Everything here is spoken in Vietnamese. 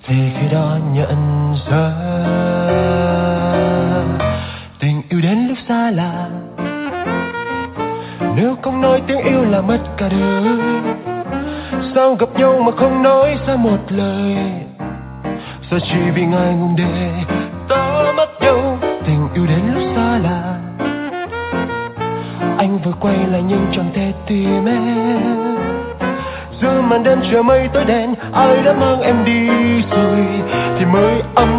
thì khi đó nhận ra tình yêu đến lúc xa lạ. Nếu không nói tiếng yêu là mất cả đời, sao gặp nhau mà không nói ra một lời? Sao chỉ vì ngại ngùng để ta mất nhau? Tình yêu đến lúc xa lạ, anh vừa quay lại nhưng chẳng thể tìm em. Giữa màn đêm trời mây tối đen, ai đã mang em đi rồi thì mới ấm